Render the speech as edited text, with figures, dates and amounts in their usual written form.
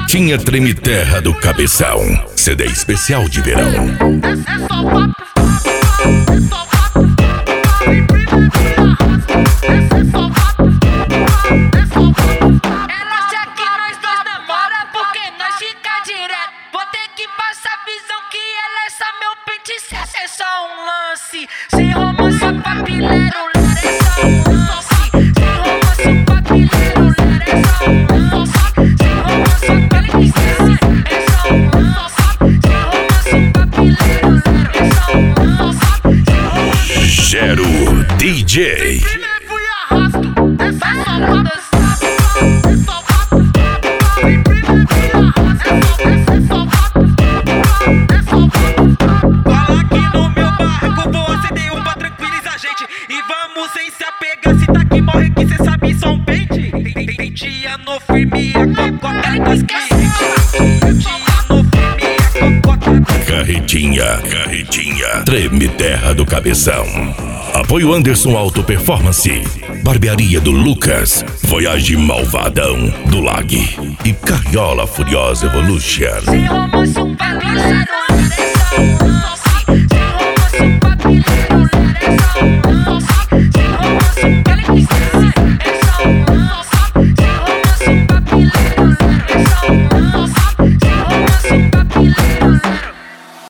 Carretinha Treme Terra do Cabeção. CD especial de verão. Sem romance, papileiro, é só um lance. Sem romance, papileiro, é só um lance. Sem romance, papileiro, é só um lance. Sem romance, papileiro, é só um lance. Gero DJ. Fui arrasto, é só rodas. Sem se apegar, se tá que morre que cê sabe só um pente. Dentinha no firme, a cocota das clientes. Dentinha no firme, a cocota. Carretinha Treme Terra do Cabeção. Apoio Anderson Auto Performance, Barbearia do Lucas, Voyage Malvadão do Lag e Carriola Furiosa Evolution. Sem romance, papileiro,